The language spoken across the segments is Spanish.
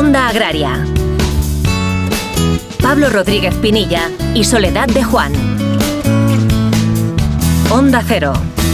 Onda Agraria. Pablo Rodríguez Pinilla y Soledad de Juan. Onda Cero.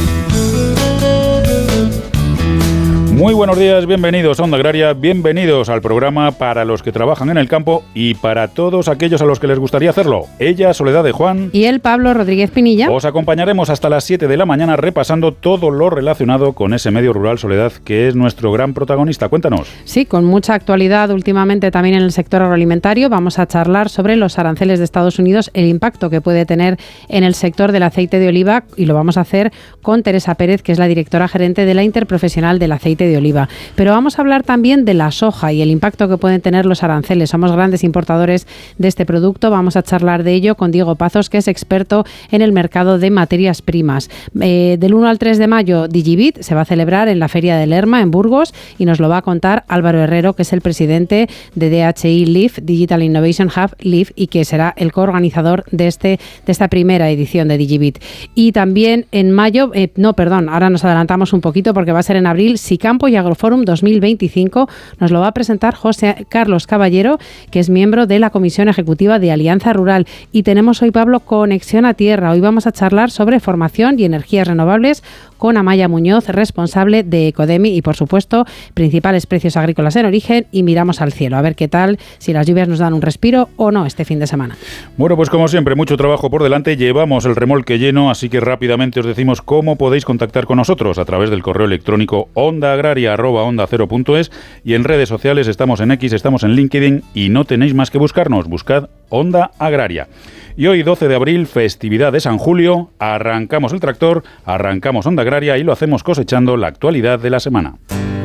Muy buenos días, bienvenidos a Onda Agraria, bienvenidos al programa para los que trabajan en el campo y para todos aquellos a los que les gustaría hacerlo. Ella, Soledad de Juan. Y él, Pablo Rodríguez Pinilla. Os acompañaremos hasta las 7 de la mañana repasando todo lo relacionado con ese medio rural, Soledad, que es nuestro gran protagonista. Cuéntanos. Sí, con mucha actualidad últimamente también en el sector agroalimentario. Vamos a charlar sobre los aranceles de Estados Unidos, el impacto que puede tener en el sector del aceite de oliva, y lo vamos a hacer con Teresa Pérez, que es la directora gerente de la Interprofesional del Aceite de Oliva. Pero vamos a hablar también de la soja y el impacto que pueden tener los aranceles. Somos grandes importadores de este producto. Vamos a charlar de ello con Diego Pazos, que es experto en el mercado de materias primas. Del 1 al 3 de mayo, Digibit se va a celebrar en la Feria de Lerma, en Burgos, y nos lo va a contar Álvaro Herrero, que es el presidente de DHI LIF, Digital Innovation Hub LIF, y que será el coorganizador de esta primera edición de Digibit. Y también en mayo, ahora nos adelantamos un poquito porque va a ser en abril, Sicampo y Agroforum 2025, nos lo va a presentar José Carlos Caballero, que es miembro de la Comisión Ejecutiva de Alianza Rural. Y tenemos hoy, Pablo, Conexión a Tierra. Hoy vamos a charlar sobre formación y energías renovables con Amaya Muñoz, responsable de Ecodemi, y por supuesto, principales precios agrícolas en origen, y miramos al cielo, a ver qué tal, si las lluvias nos dan un respiro o no este fin de semana. Bueno, pues como siempre, mucho trabajo por delante, llevamos el remolque lleno, así que rápidamente os decimos cómo podéis contactar con nosotros a través del correo electrónico ondaagraria@ondacero.es, y en redes sociales estamos en X, estamos en LinkedIn, y no tenéis más que buscarnos, buscad Onda Agraria. Y hoy, 12 de abril, festividad de San Julio, arrancamos el tractor, arrancamos Onda Agraria y lo hacemos cosechando la actualidad de la semana.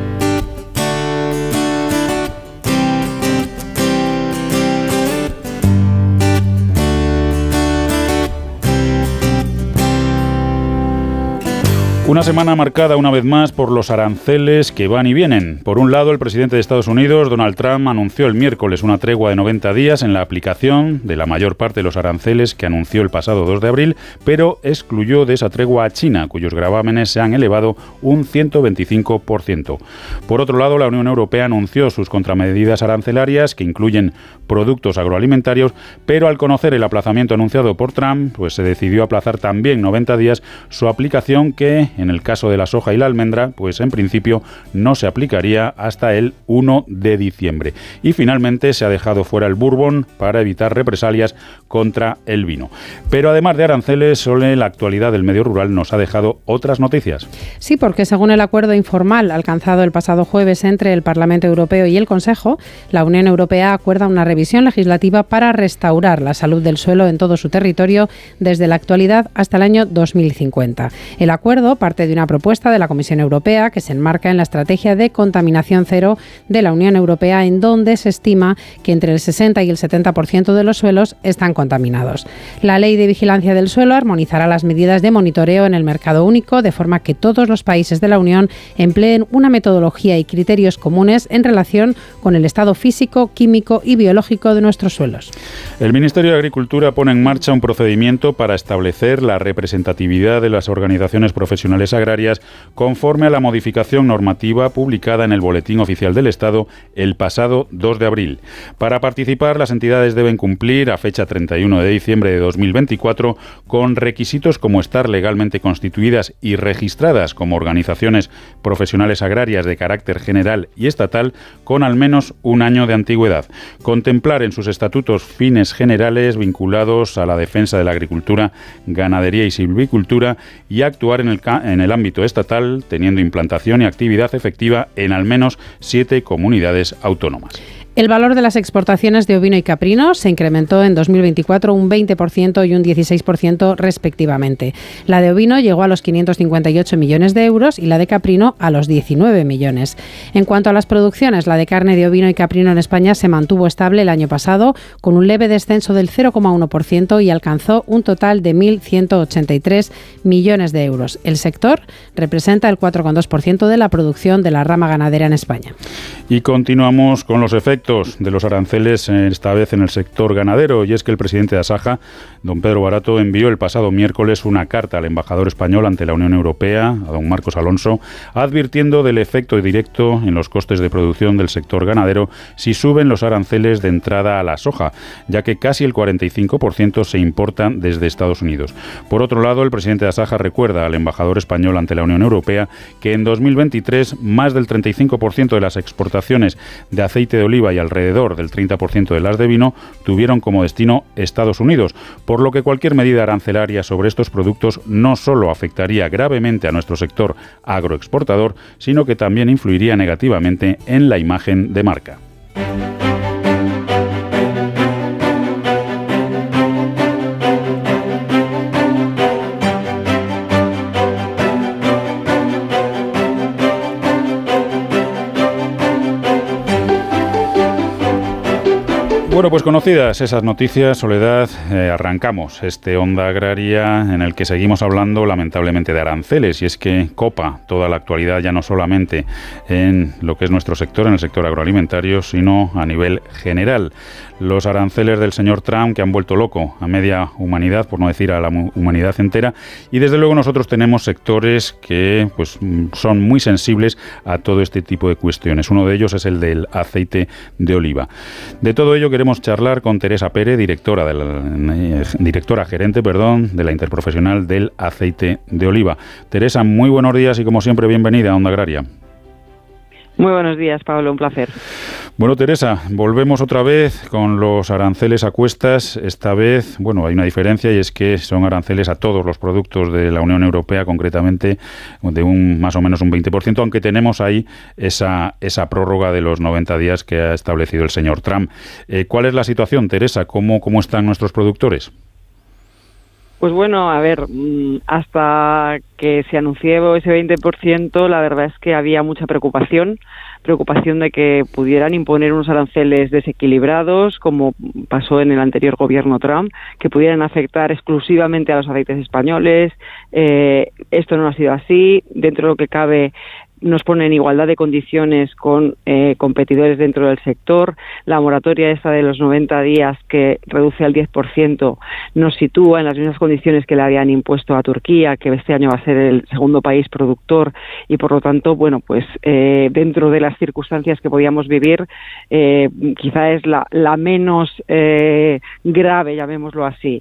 Una semana marcada una vez más por los aranceles que van y vienen. Por un lado, el presidente de Estados Unidos, Donald Trump, anunció el miércoles una tregua de 90 días en la aplicación de la mayor parte de los aranceles que anunció el pasado 2 de abril, pero excluyó de esa tregua a China, cuyos gravámenes se han elevado un 125%. Por otro lado, la Unión Europea anunció sus contramedidas arancelarias, que incluyen productos agroalimentarios, pero al conocer el aplazamiento anunciado por Trump, pues se decidió aplazar también 90 días su aplicación, que en el caso de la soja y la almendra, pues en principio no se aplicaría hasta el 1 de diciembre. Y finalmente se ha dejado fuera el bourbon para evitar represalias contra el vino. Pero además de aranceles, Sole, la actualidad del medio rural nos ha dejado otras noticias. Sí, porque según el acuerdo informal alcanzado el pasado jueves entre el Parlamento Europeo y el Consejo, la Unión Europea acuerda una revisión legislativa para restaurar la salud del suelo en todo su territorio desde la actualidad hasta el año 2050. El acuerdo parte de una propuesta de la Comisión Europea que se enmarca en la estrategia de contaminación cero de la Unión Europea, en donde se estima que entre el 60 y el 70% de los suelos están contaminados. La Ley de Vigilancia del Suelo armonizará las medidas de monitoreo en el mercado único, de forma que todos los países de la Unión empleen una metodología y criterios comunes en relación con el estado físico, químico y biológico de nuestros suelos. El Ministerio de Agricultura pone en marcha un procedimiento para establecer la representatividad de las organizaciones profesionales agrarias conforme a la modificación normativa publicada en el Boletín Oficial del Estado el pasado 2 de abril. Para participar, las entidades deben cumplir a fecha 31 de diciembre de 2024 con requisitos como estar legalmente constituidas y registradas como organizaciones profesionales agrarias de carácter general y estatal con al menos un año de antigüedad, contemplar en sus estatutos fines generales vinculados a la defensa de la agricultura, ganadería y silvicultura, y actuar en el ámbito estatal, teniendo implantación y actividad efectiva en al menos 7 comunidades autónomas. El valor de las exportaciones de ovino y caprino se incrementó en 2024 un 20% y un 16% respectivamente. La de ovino llegó a los 558 millones de euros y la de caprino a los 19 millones. En cuanto a las producciones, la de carne de ovino y caprino en España se mantuvo estable el año pasado, con un leve descenso del 0,1% y alcanzó un total de 1.183 millones de euros. El sector representa el 4,2% de la producción de la rama ganadera en España. Y continuamos con los efectos efectos de los aranceles, esta vez en el sector ganadero, y es que el presidente de Asaja, don Pedro Barato, envió el pasado miércoles una carta al embajador español ante la Unión Europea, a don Marcos Alonso, advirtiendo del efecto directo en los costes de producción del sector ganadero si suben los aranceles de entrada a la soja, ya que casi el 45% se importan desde Estados Unidos. Por otro lado, el presidente de Asaja recuerda al embajador español ante la Unión Europea que en 2023 más del 35% de las exportaciones de aceite de oliva y alrededor del 30% de las de vino tuvieron como destino Estados Unidos, por lo que cualquier medida arancelaria sobre estos productos no solo afectaría gravemente a nuestro sector agroexportador, sino que también influiría negativamente en la imagen de marca. Bueno, pues conocidas esas noticias, Soledad, arrancamos este Onda Agraria en el que seguimos hablando lamentablemente de aranceles, y es que copa toda la actualidad ya no solamente en lo que es nuestro sector, en el sector agroalimentario, sino a nivel general. Los aranceles del señor Trump que han vuelto loco a media humanidad, por no decir a la humanidad entera, y desde luego nosotros tenemos sectores que pues son muy sensibles a todo este tipo de cuestiones. Uno de ellos es el del aceite de oliva. De todo ello queremos charlar con Teresa Pérez, directora gerente de la Interprofesional del Aceite de Oliva. Teresa, muy buenos días y como siempre bienvenida a Onda Agraria. Muy buenos días, Pablo, un placer. Bueno, Teresa, volvemos otra vez con los aranceles a cuestas. Esta vez, bueno, hay una diferencia y es que son aranceles a todos los productos de la Unión Europea, concretamente de más o menos un 20%, aunque tenemos ahí esa prórroga de los 90 días que ha establecido el señor Trump. ¿Cuál es la situación, Teresa? ¿Cómo están nuestros productores? Pues bueno, a ver, hasta que se anunció ese 20%, la verdad es que había mucha preocupación de que pudieran imponer unos aranceles desequilibrados, como pasó en el anterior gobierno Trump, que pudieran afectar exclusivamente a los aceites españoles. Esto no ha sido así. Dentro de lo que cabe, nos pone en igualdad de condiciones con competidores dentro del sector. La moratoria esta de los 90 días que reduce al 10% nos sitúa en las mismas condiciones que le habían impuesto a Turquía, que este año va a ser el segundo país productor, y por lo tanto, bueno, pues dentro de las circunstancias que podíamos vivir, quizá es la menos grave, llamémoslo así.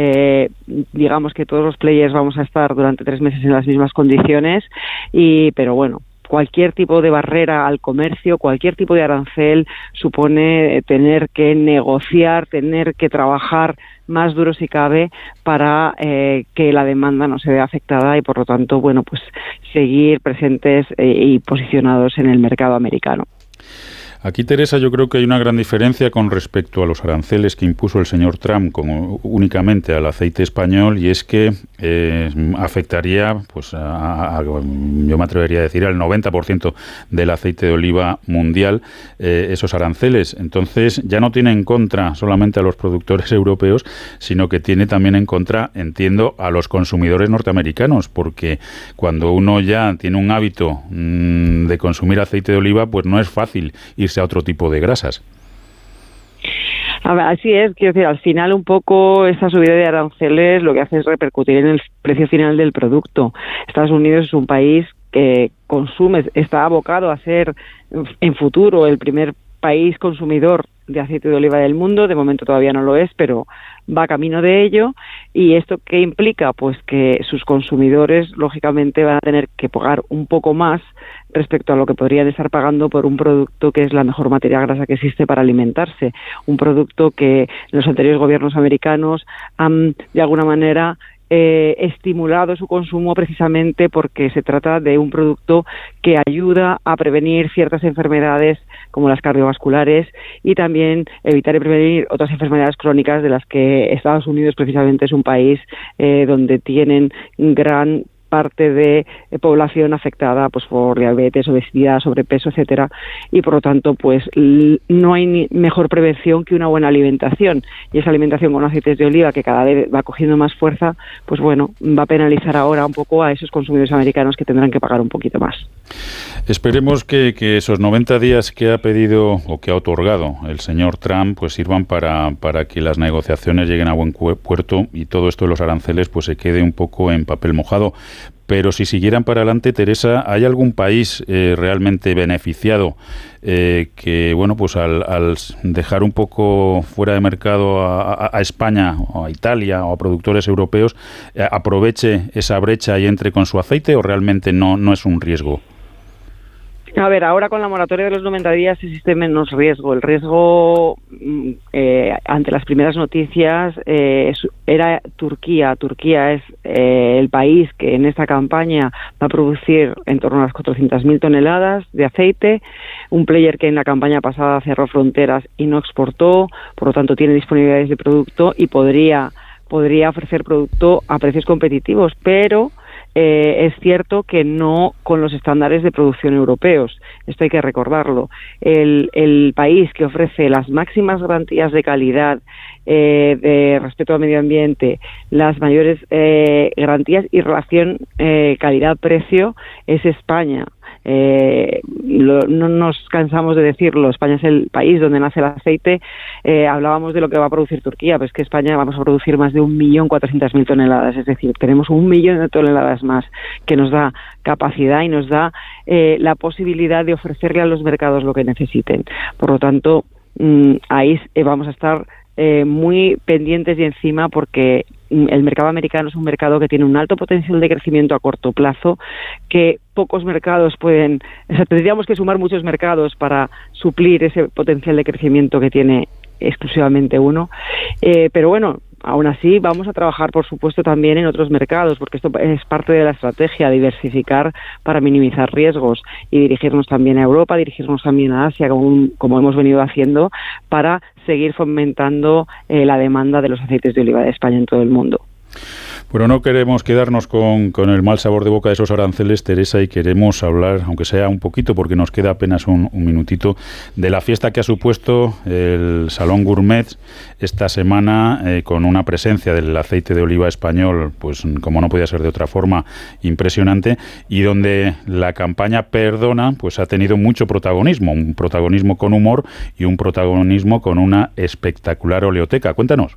Digamos que todos los players vamos a estar durante 3 meses en las mismas condiciones, pero bueno, cualquier tipo de barrera al comercio, cualquier tipo de arancel supone tener que negociar, tener que trabajar más duro si cabe para que la demanda no se vea afectada y por lo tanto, bueno, pues seguir presentes y posicionados en el mercado americano. Aquí, Teresa, yo creo que hay una gran diferencia con respecto a los aranceles que impuso el señor Trump como únicamente al aceite español, y es que afectaría, pues, yo me atrevería a decir, al 90% del aceite de oliva mundial, esos aranceles. Entonces, ya no tiene en contra solamente a los productores europeos, sino que tiene también en contra, entiendo, a los consumidores norteamericanos, porque cuando uno ya tiene un hábito de consumir aceite de oliva, pues no es fácil irse a otro tipo de grasas. A ver, así es, quiero decir, al final un poco esta subida de aranceles lo que hace es repercutir en el precio final del producto. Estados Unidos es un país que consume, está abocado a ser en futuro el primer país consumidor de aceite de oliva del mundo. De momento todavía no lo es, pero va camino de ello. ¿Y esto qué implica? Pues que sus consumidores, lógicamente, van a tener que pagar un poco más respecto a lo que podrían estar pagando por un producto que es la mejor materia grasa que existe para alimentarse. Un producto que los anteriores gobiernos americanos han, de alguna manera, estimulado su consumo precisamente porque se trata de un producto que ayuda a prevenir ciertas enfermedades como las cardiovasculares y también evitar y prevenir otras enfermedades crónicas de las que Estados Unidos precisamente es un país donde tienen gran parte de población afectada pues por diabetes, obesidad, sobrepeso, etcétera, y por lo tanto pues no hay mejor prevención que una buena alimentación, y esa alimentación con aceites de oliva que cada vez va cogiendo más fuerza, pues bueno, va a penalizar ahora un poco a esos consumidores americanos que tendrán que pagar un poquito más. Esperemos que esos 90 días que ha pedido o que ha otorgado el señor Trump pues sirvan para que las negociaciones lleguen a buen puerto y todo esto de los aranceles pues se quede un poco en papel mojado. Pero si siguieran para adelante, Teresa, ¿hay algún país realmente beneficiado que, bueno, pues al dejar un poco fuera de mercado a España o a Italia o a productores europeos, aproveche esa brecha y entre con su aceite, o realmente no es un riesgo? A ver, ahora con la moratoria de los 90 días existe menos riesgo. El riesgo ante las primeras noticias era Turquía. Turquía es el país que en esta campaña va a producir en torno a las 400.000 toneladas de aceite, un player que en la campaña pasada cerró fronteras y no exportó, por lo tanto tiene disponibilidades de producto y podría ofrecer producto a precios competitivos, pero es cierto que no con los estándares de producción europeos. Esto hay que recordarlo. El país que ofrece las máximas garantías de calidad, de respeto al medio ambiente, las mayores garantías y relación calidad-precio es España. No nos cansamos de decirlo, España es el país donde nace el aceite. Hablábamos de lo que va a producir Turquía, pero es que España vamos a producir más de 1.400.000 toneladas, es decir, tenemos 1 millón de toneladas más, que nos da capacidad y nos da la posibilidad de ofrecerle a los mercados lo que necesiten. Por lo tanto, ahí vamos a estar muy pendientes y encima, porque el mercado americano es un mercado que tiene un alto potencial de crecimiento a corto plazo, que pocos mercados pueden, o sea, tendríamos que sumar muchos mercados para suplir ese potencial de crecimiento que tiene exclusivamente uno, pero bueno, aún así vamos a trabajar, por supuesto, también en otros mercados, porque esto es parte de la estrategia, diversificar para minimizar riesgos y dirigirnos también a Europa, dirigirnos también a Asia, como hemos venido haciendo, para seguir fomentando la demanda de los aceites de oliva de España en todo el mundo. Bueno, no queremos quedarnos con el mal sabor de boca de esos aranceles, Teresa, y queremos hablar, aunque sea un poquito, porque nos queda apenas un minutito, de la fiesta que ha supuesto el Salón Gourmet esta semana, con una presencia del aceite de oliva español, pues como no podía ser de otra forma, impresionante, y donde la campaña Perdona pues ha tenido mucho protagonismo, un protagonismo con humor y un protagonismo con una espectacular oleoteca. Cuéntanos.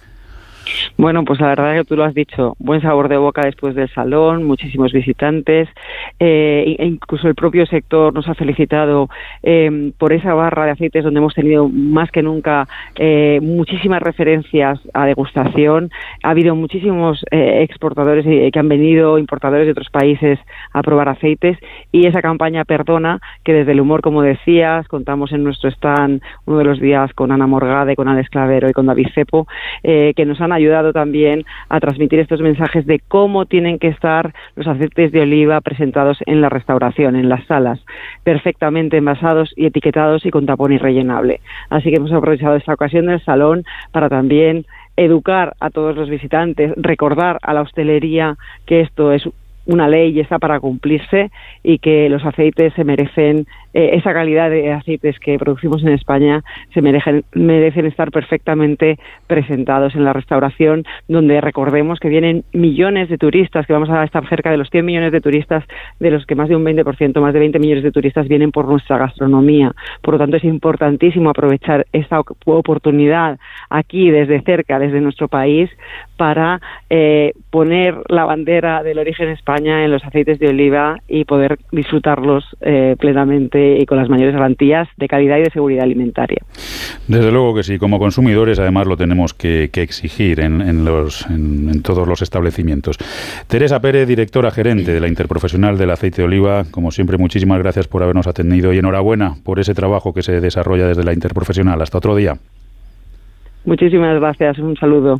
Bueno, pues la verdad es que tú lo has dicho, buen sabor de boca después del salón, muchísimos visitantes, incluso el propio sector nos ha felicitado por esa barra de aceites donde hemos tenido más que nunca muchísimas referencias a degustación. Ha habido muchísimos exportadores que han venido, importadores de otros países, a probar aceites, y esa campaña Perdona, que desde el humor, como decías, contamos en nuestro stand uno de los días con Ana Morgade, con Alex Clavero y con David Cepo, que nos han ayudado también a transmitir estos mensajes de cómo tienen que estar los aceites de oliva presentados en la restauración, en las salas, perfectamente envasados y etiquetados y con tapón irrellenable. Así que hemos aprovechado esta ocasión del salón para también educar a todos los visitantes, recordar a la hostelería que esto es una ley y está para cumplirse, y que los aceites se merecen, esa calidad de aceites que producimos en España se merecen estar perfectamente presentados en la restauración, donde recordemos que vienen millones de turistas, que vamos a estar cerca de los 100 millones de turistas, de los que más de un 20%, más de 20 millones de turistas vienen por nuestra gastronomía. Por lo tanto, es importantísimo aprovechar esta oportunidad aquí desde cerca, desde nuestro país, para poner la bandera del origen España en los aceites de oliva y poder disfrutarlos plenamente y con las mayores garantías de calidad y de seguridad alimentaria. Desde luego que sí, como consumidores además lo tenemos que exigir en todos los establecimientos. Teresa Pérez, directora gerente de la Interprofesional del Aceite de Oliva, como siempre, muchísimas gracias por habernos atendido y enhorabuena por ese trabajo que se desarrolla desde la Interprofesional. Hasta otro día. Muchísimas gracias, un saludo.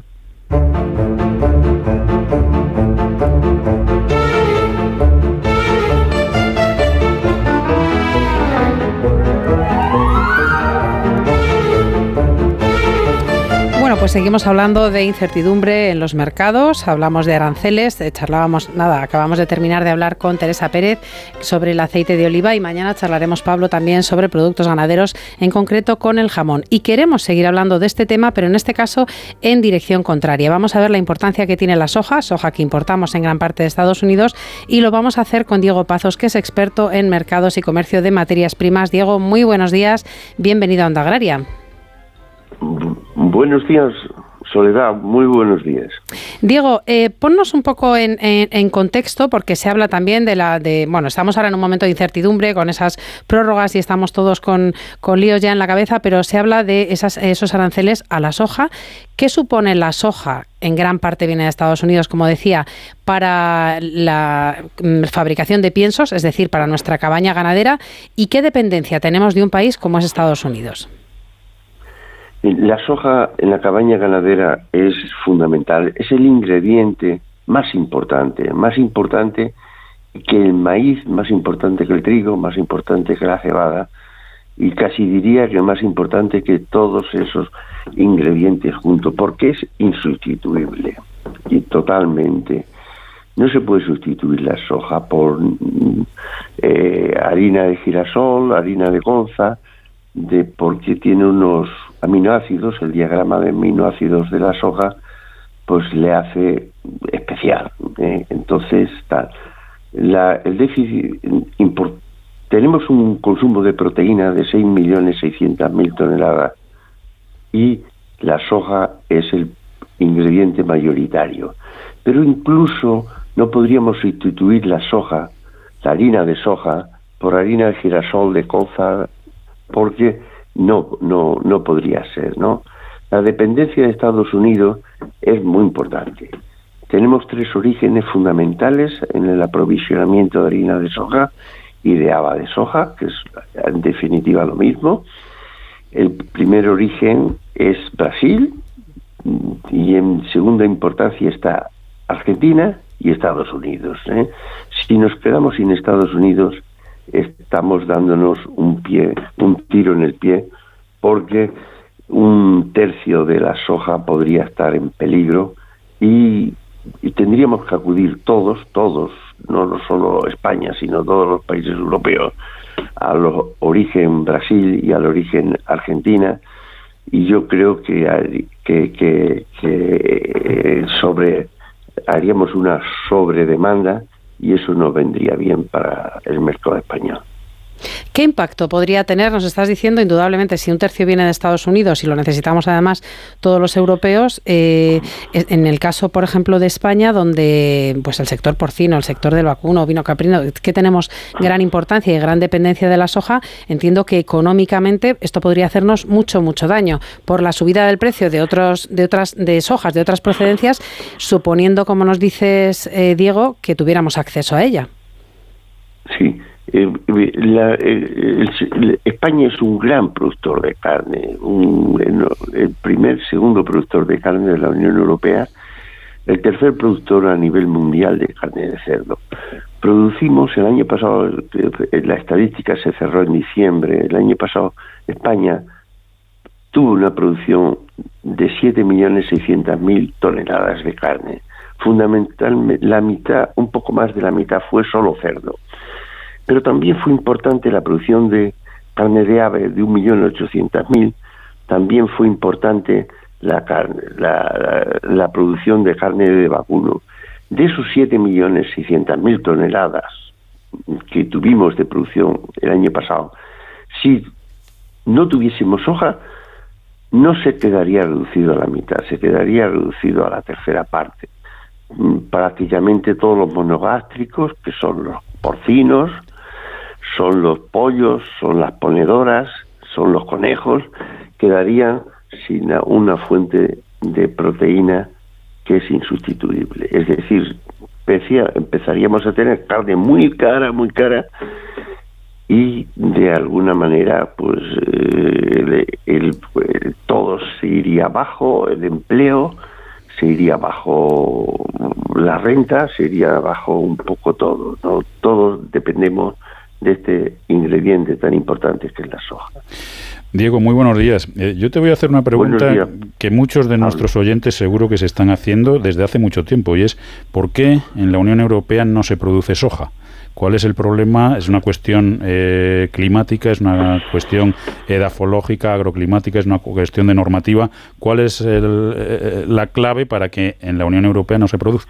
Pues seguimos hablando de incertidumbre en los mercados, hablamos de aranceles, acabamos de terminar de hablar con Teresa Pérez sobre el aceite de oliva y mañana charlaremos, Pablo, también sobre productos ganaderos, en concreto con el jamón. Y queremos seguir hablando de este tema, pero en este caso en dirección contraria. Vamos a ver la importancia que tiene la soja que importamos en gran parte de Estados Unidos, y lo vamos a hacer con Diego Pazos, que es experto en mercados y comercio de materias primas. Diego, muy buenos días, bienvenido a Onda Agraria. Buenos días, Soledad, muy buenos días. Diego, ponnos un poco en contexto, porque se habla también estamos ahora en un momento de incertidumbre con esas prórrogas y estamos todos con líos ya en la cabeza, pero se habla de esos aranceles a la soja. ¿Qué supone la soja? En gran parte viene de Estados Unidos, como decía, para la fabricación de piensos, es decir, para nuestra cabaña ganadera. ¿Y qué dependencia tenemos de un país como es Estados Unidos? La soja en la cabaña ganadera es fundamental, es el ingrediente más importante que el maíz, más importante que el trigo, más importante que la cebada, y casi diría que más importante que todos esos ingredientes juntos, porque es insustituible y totalmente. No se puede sustituir la soja por harina de girasol, harina de colza, porque tiene unos aminoácidos, el diagrama de aminoácidos de la soja pues le hace especial. Entonces el déficit tenemos un consumo de proteína de 6.600.000 toneladas y la soja es el ingrediente mayoritario, pero incluso no podríamos sustituir la harina de soja por harina de girasol, de colza, porque no podría ser, ¿no? La dependencia de Estados Unidos es muy importante. Tenemos 3 orígenes fundamentales en el aprovisionamiento de harina de soja y de haba de soja, que es en definitiva lo mismo. El primer origen es Brasil, y en segunda importancia está Argentina y Estados Unidos. Si nos quedamos sin Estados Unidos, estamos dándonos un tiro en el pie, porque 1/3 de la soja podría estar en peligro y tendríamos que acudir todos, no solo España, sino todos los países europeos, al origen Brasil y al origen Argentina, y yo creo que haríamos una sobredemanda, y eso no vendría bien para el mercado español. ¿Qué impacto podría tener? Nos estás diciendo, indudablemente, si 1/3 viene de Estados Unidos y lo necesitamos además todos los europeos, en el caso, por ejemplo, de España, donde pues el sector porcino, el sector del vacuno, vino caprino, que tenemos gran importancia y gran dependencia de la soja, entiendo que económicamente esto podría hacernos mucho daño por la subida del precio de sojas de otras procedencias, suponiendo, como nos dices, Diego, que tuviéramos acceso a ella. Sí. España es un gran productor de carne, el segundo productor de carne de la Unión Europea, el tercer productor a nivel mundial de carne de cerdo. Producimos el año pasado, la estadística se cerró en diciembre, el año pasado España tuvo una producción de 7.600.000 toneladas de carne. Fundamentalmente la mitad, un poco más de la mitad, fue solo cerdo. Pero también fue importante la producción de carne de ave de 1.800.000, también fue importante la producción de carne de vacuno. De esos 7.600.000 toneladas que tuvimos de producción el año pasado, si no tuviésemos soja, no se quedaría reducido a la mitad, se quedaría reducido a la tercera parte. Prácticamente todos los monogástricos, que son los porcinos, son los pollos, son las ponedoras, son los conejos, quedarían sin una fuente de proteína que es insustituible. Es decir, empezaríamos a tener carne muy cara, y de alguna manera pues todo se iría abajo, el empleo se iría abajo, la renta se iría abajo un poco todo, ¿no? Todos dependemos de este ingrediente tan importante que es la soja. Diego, muy buenos días. Yo te voy a hacer una pregunta que muchos de nuestros oyentes seguro que se están haciendo desde hace mucho tiempo, y es ¿por qué en la Unión Europea no se produce soja? ¿Cuál es el problema? ¿Es una cuestión climática? ¿Es una cuestión edafológica, agroclimática? ¿Es una cuestión de normativa? ¿Cuál es la clave para que en la Unión Europea no se produzca?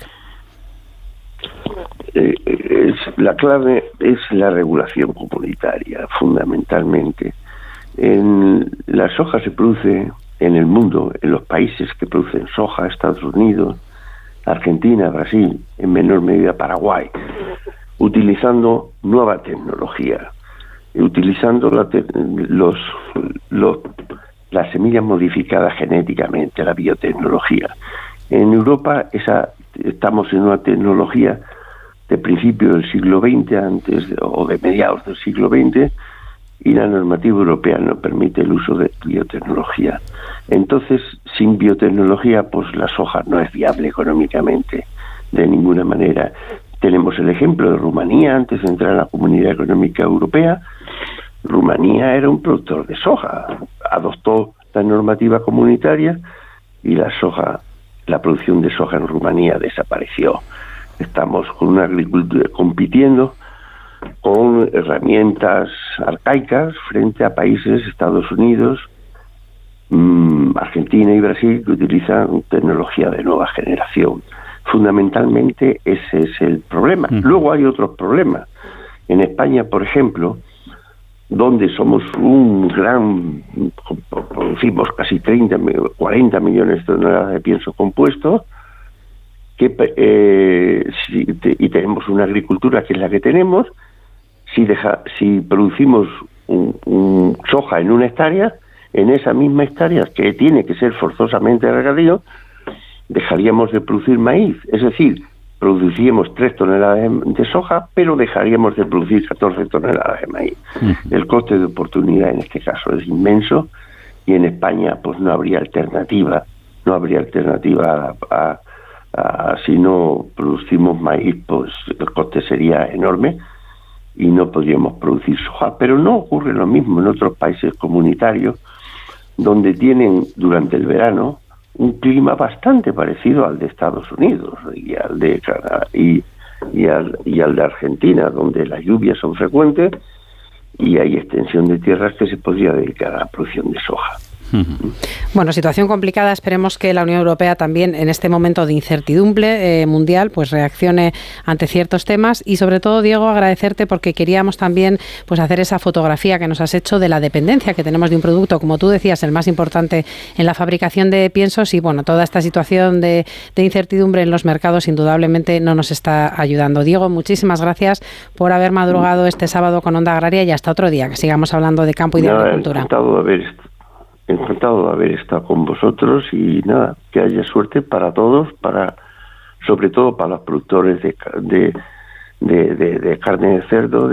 La clave es la regulación comunitaria, fundamentalmente. La soja se produce en el mundo, en los países que producen soja, Estados Unidos, Argentina, Brasil, en menor medida Paraguay, utilizando nueva tecnología, utilizando las semillas modificadas genéticamente, la biotecnología. En Europa estamos en una tecnología de principio del siglo XX o de mediados del siglo XX, y la normativa europea no permite el uso de biotecnología. Entonces, sin biotecnología, pues la soja no es viable económicamente de ninguna manera. Tenemos el ejemplo de Rumanía, antes de entrar a la Comunidad Económica Europea. Rumanía era un productor de soja, adoptó la normativa comunitaria y la producción de soja en Rumanía desapareció. Estamos con una agricultura compitiendo con herramientas arcaicas frente a países, Estados Unidos, Argentina y Brasil, que utilizan tecnología de nueva generación. Fundamentalmente ese es el problema. Luego hay otros problemas. En España, por ejemplo, donde somos producimos casi 40 millones de toneladas de pienso compuesto, y tenemos una agricultura que es la que tenemos. Si producimos soja en una hectárea, en esa misma hectárea, que tiene que ser forzosamente regadío, dejaríamos de producir maíz. Es decir, produciríamos 3 toneladas de soja, pero dejaríamos de producir 14 toneladas de maíz. El coste de oportunidad en este caso es inmenso, y en España pues no habría alternativa. Si no producimos maíz, pues el coste sería enorme y no podríamos producir soja. Pero no ocurre lo mismo en otros países comunitarios, donde tienen durante el verano un clima bastante parecido al de Estados Unidos y al de Canadá y al de Argentina, donde las lluvias son frecuentes y hay extensión de tierras que se podría dedicar a la producción de soja. Bueno, situación complicada. Esperemos que la Unión Europea también, en este momento de incertidumbre mundial, pues reaccione ante ciertos temas. Y sobre todo, Diego, agradecerte porque queríamos también pues hacer esa fotografía que nos has hecho de la dependencia que tenemos de un producto, como tú decías, el más importante en la fabricación de piensos. Y bueno, toda esta situación de incertidumbre en los mercados indudablemente no nos está ayudando. Diego, muchísimas gracias por haber madrugado este sábado con Onda Agraria, y hasta otro día, que sigamos hablando de campo y de agricultura. Encantado de haber estado con vosotros, y nada, que haya suerte para todos, sobre todo para los productores de carne de cerdo,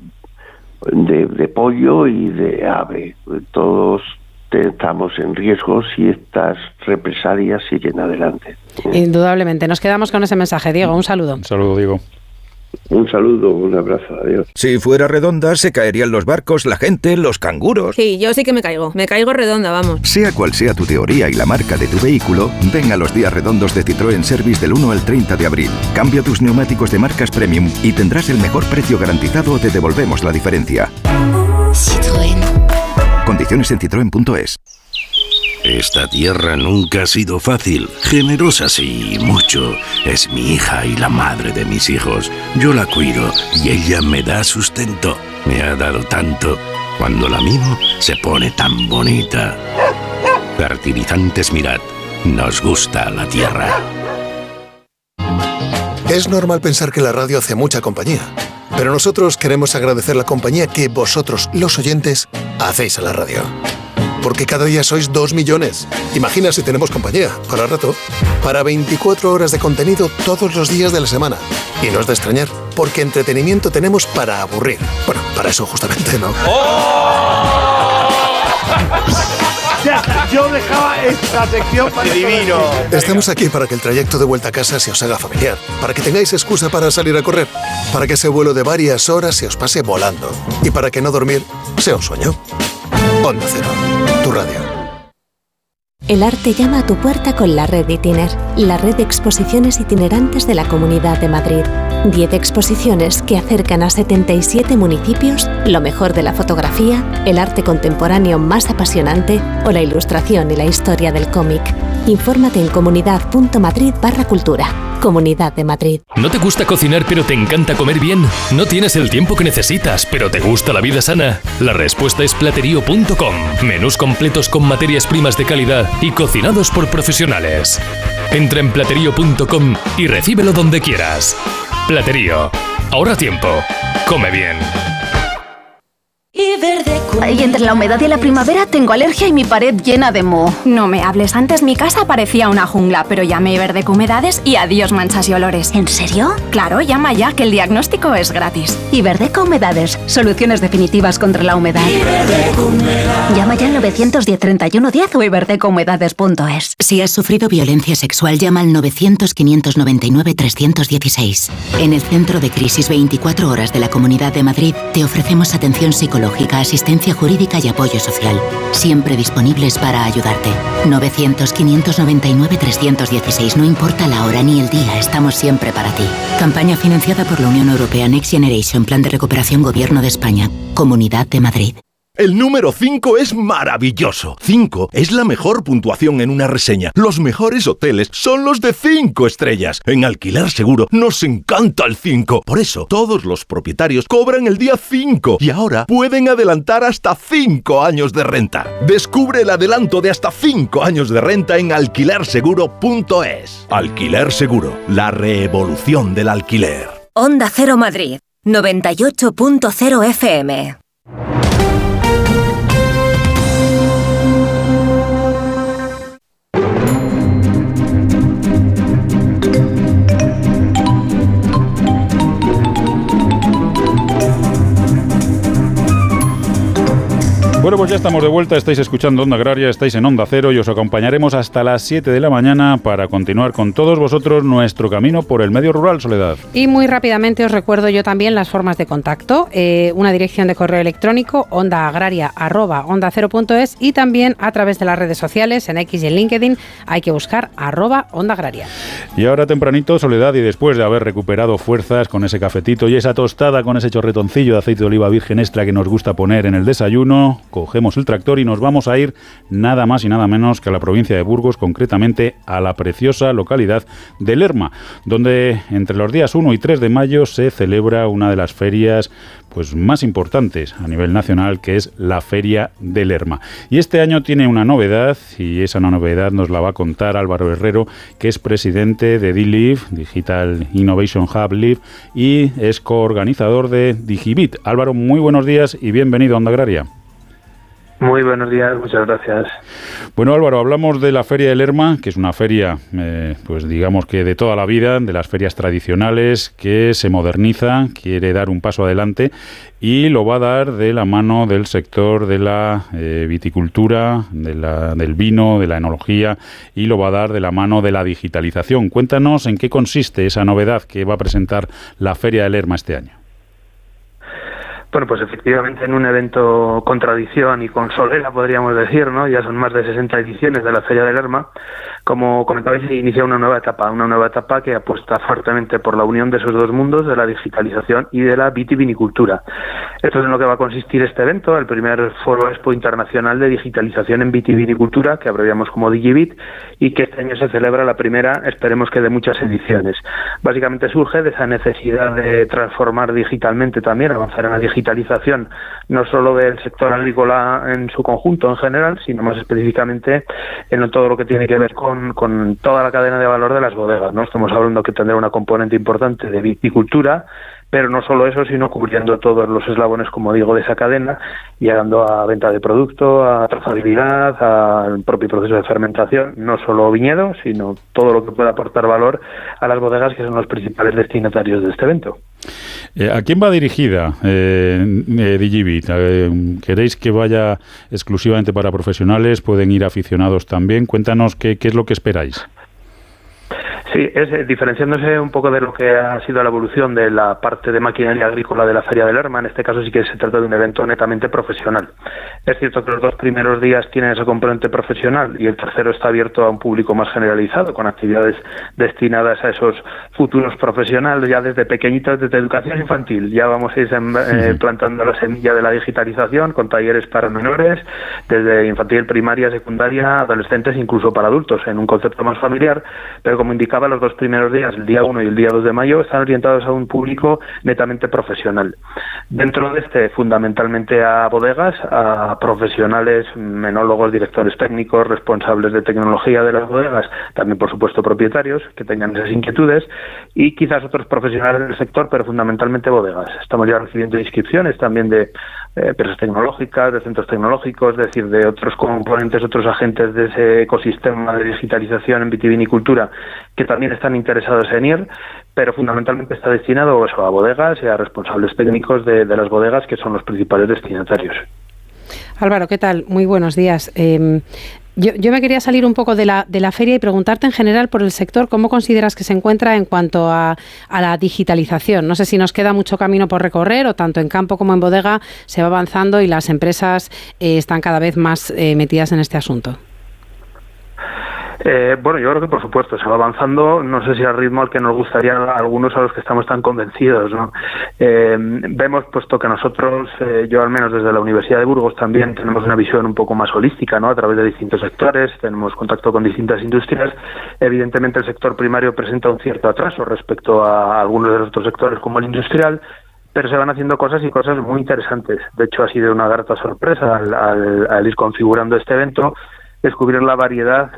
de pollo y de ave. Todos estamos en riesgo si estas represalias siguen adelante. Indudablemente. Nos quedamos con ese mensaje. Diego, un saludo. Un saludo, Diego. Un saludo, un abrazo, adiós. Si fuera redonda, se caerían los barcos, la gente, los canguros. Sí, yo sí que me caigo redonda, vamos. Sea cual sea tu teoría y la marca de tu vehículo, ven a los días redondos de Citroën Service del 1 al 30 de abril. Cambia tus neumáticos de marcas premium y tendrás el mejor precio garantizado o te devolvemos la diferencia. Citroën. Condiciones en citroen.es. Esta tierra nunca ha sido fácil. Generosa sí, mucho. Es mi hija y la madre de mis hijos. Yo la cuido y ella me da sustento. Me ha dado tanto. Cuando la mimo, se pone tan bonita. Fertilizantes Mirat. Nos gusta la tierra. Es normal pensar que la radio hace mucha compañía, pero nosotros queremos agradecer la compañía que vosotros, los oyentes, hacéis a la radio. Porque cada día sois 2 millones. Imagina si tenemos compañía, para rato, para 24 horas de contenido todos los días de la semana. Y no es de extrañar, porque entretenimiento tenemos para aburrir. Bueno, para eso justamente, ¿no? O sea, yo dejaba esta sección para... ¡Divino! Estamos aquí para que el trayecto de vuelta a casa se os haga familiar, para que tengáis excusa para salir a correr, para que ese vuelo de varias horas se os pase volando y para que no dormir sea un sueño. Onda Cero, tu radio. El arte llama a tu puerta con la Red Itiner, la red de exposiciones itinerantes de la Comunidad de Madrid. 10 exposiciones que acercan a 77 municipios lo mejor de la fotografía, el arte contemporáneo más apasionante o la ilustración y la historia del cómic. Infórmate en comunidad.madrid/cultura. Comunidad de Madrid. ¿No te gusta cocinar pero te encanta comer bien? ¿No tienes el tiempo que necesitas pero te gusta la vida sana? La respuesta es Platerío.com. Menús completos con materias primas de calidad y cocinados por profesionales. Entra en Platerío.com y recíbelo donde quieras. Platerío. Ahorra tiempo. Come bien. Y entre la humedad y la primavera tengo alergia y mi pared llena de moho. No me hables, antes mi casa parecía una jungla, pero llamé Iberdeco Humedades y adiós manchas y olores. ¿En serio? Claro, llama ya, que el diagnóstico es gratis. Iberdeco Humedades, soluciones definitivas contra la humedad. Llama ya al 910-3110 o iberdecohumedades.es. Si has sufrido violencia sexual, llama al 900-599-316. En el Centro de Crisis 24 Horas de la Comunidad de Madrid te ofrecemos atención psicológica, asistencia jurídica y apoyo social, siempre disponibles para ayudarte. 900-599-316. No importa la hora ni el día, estamos siempre para ti. Campaña financiada por la Unión Europea Next Generation, Plan de Recuperación Gobierno de España, Comunidad de Madrid. El número 5 es maravilloso. 5 es la mejor puntuación en una reseña. Los mejores hoteles son los de 5 estrellas. En Alquiler Seguro nos encanta el 5. Por eso, todos los propietarios cobran el día 5 y ahora pueden adelantar hasta 5 años de renta. Descubre el adelanto de hasta 5 años de renta en alquilerseguro.es. Alquiler Seguro, la revolución del alquiler. Onda Cero Madrid, 98.0 FM. Bueno, pues ya estamos de vuelta, estáis escuchando Onda Agraria, estáis en Onda Cero y os acompañaremos hasta las 7 de la mañana para continuar con todos vosotros nuestro camino por el medio rural, Soledad. Y muy rápidamente os recuerdo yo también las formas de contacto, una dirección de correo electrónico ondaagraria@ondacero.es y también a través de las redes sociales, en X y en LinkedIn, hay que buscar @Onda Agraria. Y ahora tempranito, Soledad, y después de haber recuperado fuerzas con ese cafetito y esa tostada con ese chorretoncillo de aceite de oliva virgen extra que nos gusta poner en el desayuno, cogemos el tractor y nos vamos a ir nada más y nada menos que a la provincia de Burgos, concretamente a la preciosa localidad de Lerma, donde entre los días 1 y 3 de mayo se celebra una de las ferias pues más importantes a nivel nacional, que es la Feria de Lerma. Y este año tiene una novedad, y esa novedad nos la va a contar Álvaro Herrero, que es presidente de DILIV, Digital Innovation Hub LIV, y es coorganizador de Digibit. Álvaro, muy buenos días y bienvenido a Onda Agraria. Muy buenos días, muchas gracias. Bueno, Álvaro, hablamos de la Feria de Lerma, que es una feria, pues digamos que de toda la vida, de las ferias tradicionales, que se moderniza, quiere dar un paso adelante y lo va a dar de la mano del sector de la viticultura, del vino, de la enología, y lo va a dar de la mano de la digitalización. Cuéntanos en qué consiste esa novedad que va a presentar la Feria de Lerma este año. Bueno, pues efectivamente en un evento con tradición y con solera, podríamos decir, ¿no? Ya son más de 60 ediciones de la Feria de Lerma. Como comentabais, se inicia una nueva etapa que apuesta fuertemente por la unión de esos dos mundos, de la digitalización y de la vitivinicultura. Esto es en lo que va a consistir este evento, el primer Foro Expo Internacional de Digitalización en Vitivinicultura, que abreviamos como Digibit, y que este año se celebra la primera, esperemos que de muchas ediciones. Básicamente surge de esa necesidad de transformar digitalmente también, avanzar en la digitalización, no solo del sector agrícola en su conjunto en general, sino más específicamente en todo lo que tiene que ver con toda la cadena de valor de las bodegas, ¿no? Estamos hablando que tendrá una componente importante de viticultura, pero no solo eso, sino cubriendo todos los eslabones, como digo, de esa cadena, llegando a venta de producto, a trazabilidad, al propio proceso de fermentación, no solo viñedo, sino todo lo que pueda aportar valor a las bodegas, que son los principales destinatarios de este evento. ¿A quién va dirigida Digivit? ¿Queréis que vaya exclusivamente para profesionales? ¿Pueden ir aficionados también? Cuéntanos qué es lo que esperáis. Sí, es diferenciándose un poco de lo que ha sido la evolución de la parte de maquinaria agrícola de la Feria de Lerma. En este caso sí que se trata de un evento netamente profesional. Es cierto que los 2 primeros días tienen ese componente profesional y el tercero está abierto a un público más generalizado, con actividades destinadas a esos futuros profesionales, ya desde pequeñitos, desde educación infantil. Ya vamos a ir plantando la semilla de la digitalización con talleres para menores, desde infantil, primaria, secundaria, adolescentes, incluso para adultos, en un concepto más familiar, pero como indicaba, los 2 primeros días, el día 1 y el día 2 de mayo, están orientados a un público netamente profesional. Dentro de este, fundamentalmente a bodegas, a profesionales, menólogos, directores técnicos, responsables de tecnología de las bodegas, también por supuesto propietarios que tengan esas inquietudes, y quizás otros profesionales del sector, pero fundamentalmente bodegas. Estamos ya recibiendo inscripciones también de empresas tecnológicas, de centros tecnológicos, es decir, de otros componentes, otros agentes de ese ecosistema de digitalización en vitivinicultura, que también están interesados en ir, pero fundamentalmente está destinado eso, a bodegas y a responsables técnicos de las bodegas, que son los principales destinatarios. Álvaro, ¿qué tal? Muy buenos días. Yo me quería salir un poco de la feria y preguntarte en general por el sector, ¿cómo consideras que se encuentra en cuanto a la digitalización? No sé si nos queda mucho camino por recorrer, o tanto en campo como en bodega se va avanzando y las empresas están cada vez más metidas en este asunto. Bueno, yo creo que por supuesto se va avanzando, no sé si al ritmo al que nos gustaría a algunos a los que estamos tan convencidos, ¿no? Vemos, puesto que nosotros, yo al menos desde la Universidad de Burgos también tenemos una visión un poco más holística, ¿no? A través de distintos sectores, tenemos contacto con distintas industrias. Evidentemente el sector primario presenta un cierto atraso respecto a algunos de los otros sectores como el industrial, pero se van haciendo cosas y cosas muy interesantes. De hecho, ha sido una grata sorpresa al ir configurando este evento, descubrir la variedad,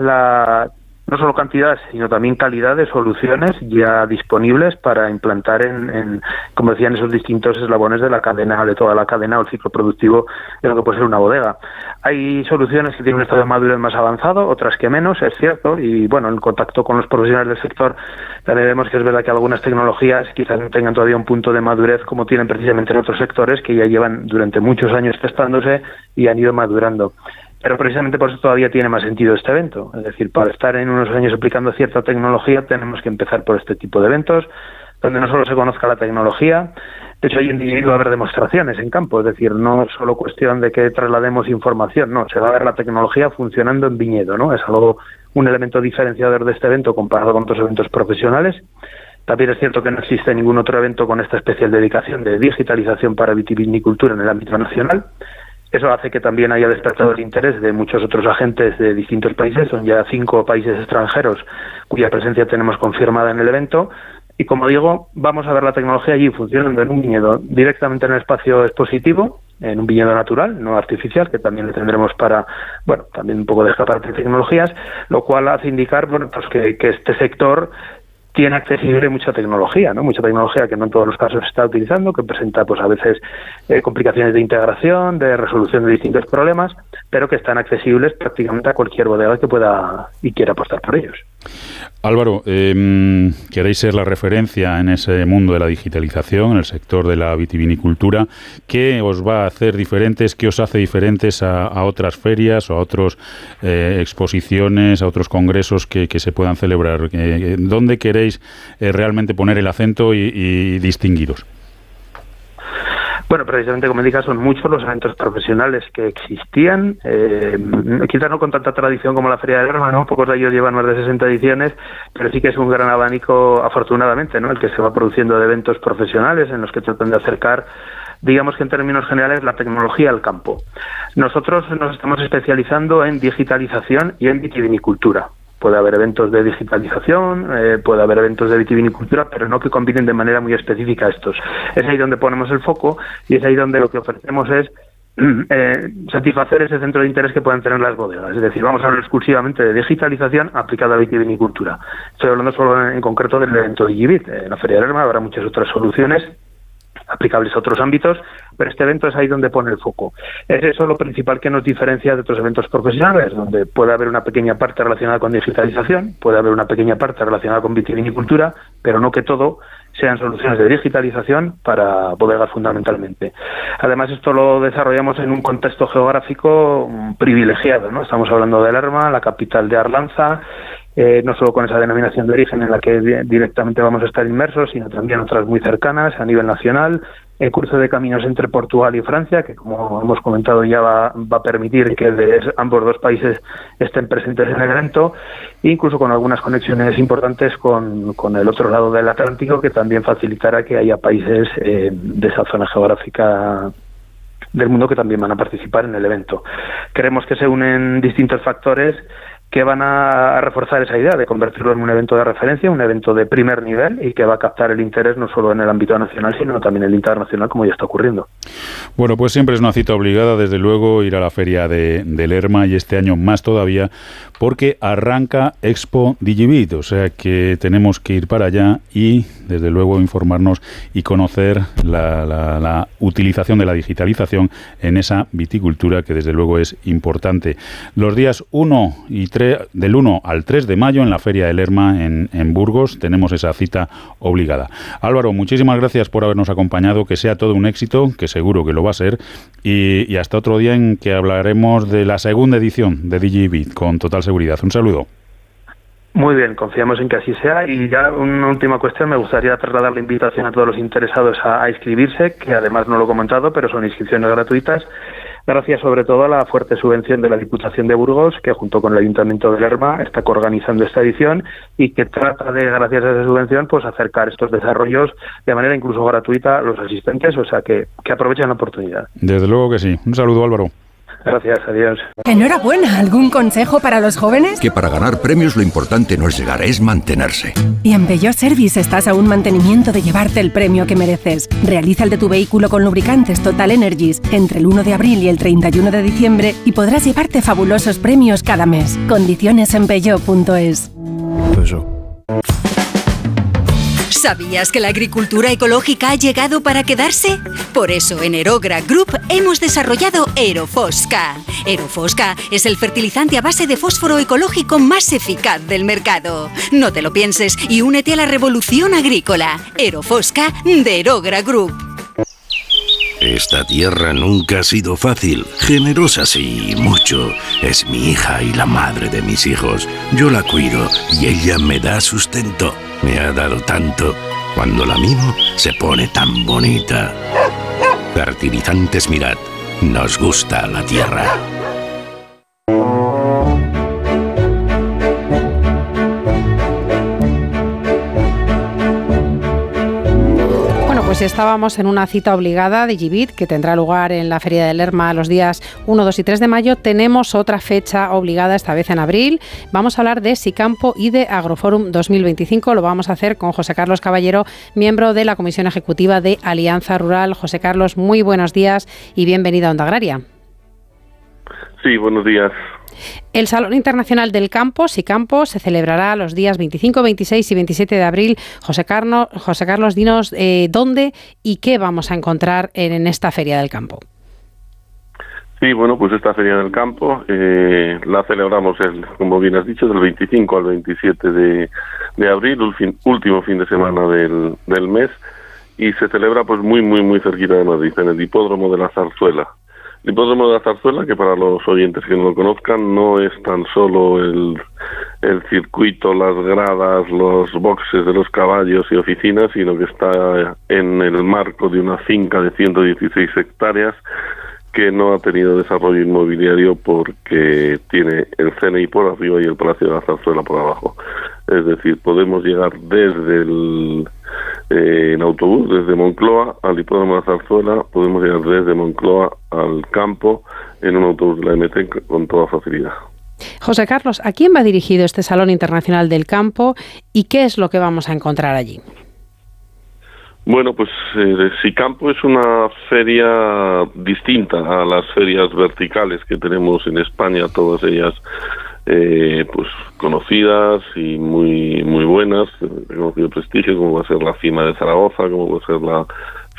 no solo cantidad, sino también calidad de soluciones ya disponibles para implantar en como decían, esos distintos eslabones de la cadena, de toda la cadena o el ciclo productivo de lo que puede ser una bodega. Hay soluciones que tienen un estado de madurez más avanzado, otras que menos, es cierto, y bueno, en contacto con los profesionales del sector también vemos que es verdad que algunas tecnologías quizás no tengan todavía un punto de madurez como tienen precisamente en otros sectores que ya llevan durante muchos años testándose y han ido madurando. Pero precisamente por eso todavía tiene más sentido este evento. Es decir, para estar en unos años aplicando cierta tecnología tenemos que empezar por este tipo de eventos, donde no solo se conozca la tecnología. De hecho, hoy en día va a haber demostraciones en campo, es decir, no es solo cuestión de que traslademos información, no, se va a ver la tecnología funcionando en viñedo, ¿no? Es algo, un elemento diferenciador de este evento comparado con otros eventos profesionales. También es cierto que no existe ningún otro evento con esta especial dedicación de digitalización para vitivinicultura en el ámbito nacional. Eso hace que también haya despertado el interés de muchos otros agentes de distintos países. Son ya 5 países extranjeros cuya presencia tenemos confirmada en el evento. Y como digo, vamos a ver la tecnología allí funcionando en un viñedo directamente en el espacio expositivo, en un viñedo natural, no artificial, que también le tendremos para, bueno, también un poco de escapar de tecnologías, lo cual hace indicar, bueno, pues que este sector tiene accesible mucha tecnología, ¿no? Mucha tecnología que no en todos los casos se está utilizando, que presenta pues a veces complicaciones de integración, de resolución de distintos problemas, pero que están accesibles prácticamente a cualquier bodega que pueda y quiera apostar por ellos. Álvaro, queréis ser la referencia en ese mundo de la digitalización, en el sector de la vitivinicultura. ¿Qué os va a hacer diferentes, qué os hace diferentes a otras ferias o a otras exposiciones, a otros congresos que se puedan celebrar? ¿Dónde queréis realmente poner el acento y distinguiros? Bueno, precisamente como indicas, son muchos los eventos profesionales que existían, quizás no con tanta tradición como la Feria de Lerma, ¿no? Pocos de ellos llevan más de 60 ediciones, pero sí que es un gran abanico, afortunadamente, ¿no? El que se va produciendo de eventos profesionales en los que tratan de acercar, digamos que en términos generales, la tecnología al campo. Nosotros nos estamos especializando en digitalización y en vitivinicultura. Puede haber eventos de digitalización, puede haber eventos de vitivinicultura, pero no que combinen de manera muy específica estos. Es ahí donde ponemos el foco y es ahí donde lo que ofrecemos es satisfacer ese centro de interés que puedan tener las bodegas. Es decir, vamos a hablar exclusivamente de digitalización aplicada a vitivinicultura. Estoy hablando solo en concreto del evento Digivit. En la Feria de Lerma habrá muchas otras soluciones aplicables a otros ámbitos, pero este evento es ahí donde pone el foco. Es eso lo principal que nos diferencia de otros eventos profesionales, donde puede haber una pequeña parte relacionada con digitalización, puede haber una pequeña parte relacionada con vitivinicultura, pero no que todo sean soluciones de digitalización para bodegas fundamentalmente. Además, esto lo desarrollamos en un contexto geográfico privilegiado, ¿no? Estamos hablando de Lerma, la capital de Arlanza, no solo con esa denominación de origen en la que directamente vamos a estar inmersos, sino también otras muy cercanas a nivel nacional, el cruce de caminos entre Portugal y Francia, que como hemos comentado ya va a permitir que ambos dos países estén presentes en el evento, incluso con algunas conexiones importantes con el otro lado del Atlántico, que también facilitará que haya países de esa zona geográfica del mundo que también van a participar en el evento. Creemos que se unen distintos factores que van a reforzar esa idea de convertirlo en un evento de referencia, un evento de primer nivel y que va a captar el interés no solo en el ámbito nacional, sino también en el internacional, como ya está ocurriendo. Bueno, pues siempre es una cita obligada, desde luego, ir a la feria de Lerma, y este año más todavía, porque arranca Expo Digibit, o sea que tenemos que ir para allá y, desde luego, informarnos y conocer la utilización de la digitalización en esa viticultura que, desde luego, es importante. Los días 1 y 3, del 1 al 3 de mayo en la Feria de Lerma en Burgos, tenemos esa cita obligada. Álvaro, muchísimas gracias por habernos acompañado, que sea todo un éxito, que seguro que lo va a ser, y hasta otro día en que hablaremos de la segunda edición de Digibit, con total seguridad. Un saludo. Muy bien, confiamos en que así sea, y ya una última cuestión, me gustaría trasladar la invitación a todos los interesados a inscribirse, que además no lo he comentado, pero son inscripciones gratuitas, gracias sobre todo a la fuerte subvención de la Diputación de Burgos, que junto con el Ayuntamiento de Lerma está coorganizando esta edición y que trata de, gracias a esa subvención, pues acercar estos desarrollos de manera incluso gratuita a los asistentes, o sea que aprovechen la oportunidad. Desde luego que sí. Un saludo, Álvaro. Gracias, adiós. Enhorabuena, ¿algún consejo para los jóvenes? Que para ganar premios lo importante no es llegar, es mantenerse. Y en Peugeot Service estás a un mantenimiento de llevarte el premio que mereces. Realiza el de tu vehículo con lubricantes Total Energies entre el 1 de abril y el 31 de diciembre y podrás llevarte fabulosos premios cada mes. Condiciones en Peugeot.es. ¿Sabías que la agricultura ecológica ha llegado para quedarse? Por eso en Aerogra Group hemos desarrollado Aerofosca. Aerofosca es el fertilizante a base de fósforo ecológico más eficaz del mercado. No te lo pienses y únete a la revolución agrícola. Aerofosca de Aerogra Group. Esta tierra nunca ha sido fácil, generosa sí, mucho. Es mi hija y la madre de mis hijos. Yo la cuido y ella me da sustento. Me ha dado tanto. Cuando la mimo, se pone tan bonita. Fertilizantes Mirad. Nos gusta la tierra. Pues estábamos en una cita obligada de Digibit que tendrá lugar en la Feria de Lerma los días 1, 2 y 3 de mayo. Tenemos otra fecha obligada, esta vez en abril. Vamos a hablar de Sicampo y de Agroforum 2025. Lo vamos a hacer con José Carlos Caballero, miembro de la Comisión Ejecutiva de Alianza Rural. José Carlos, muy buenos días y bienvenido a Onda Agraria. Sí, buenos días. El Salón Internacional del Campo, Sicampo, se celebrará los días 25, 26 y 27 de abril. José Carlos, dinos dónde y qué vamos a encontrar en esta Feria del Campo. Sí, bueno, pues esta Feria del Campo la celebramos, como bien has dicho, del 25 al 27 de abril, último fin de semana del mes, y se celebra pues muy cerquita de Madrid, en el Hipódromo de la Zarzuela. El Hipódromo de la Zarzuela, que para los oyentes que no lo conozcan, no es tan solo el circuito, las gradas, los boxes de los caballos y oficinas, sino que está en el marco de una finca de 116 hectáreas que no ha tenido desarrollo inmobiliario porque tiene el CNI por arriba y el Palacio de la Zarzuela por abajo. Es decir, podemos llegar desde en autobús, desde Moncloa al Hipódromo de la Zarzuela, podemos llegar desde Moncloa al campo en un autobús de la MT con toda facilidad. José Carlos, ¿a quién va dirigido este Salón Internacional del Campo y qué es lo que vamos a encontrar allí? Bueno, pues Sicampo es una feria distinta a las ferias verticales que tenemos en España, todas ellas pues conocidas y muy buenas, de conocido prestigio, como va a ser la CIMA de Zaragoza, como va a ser la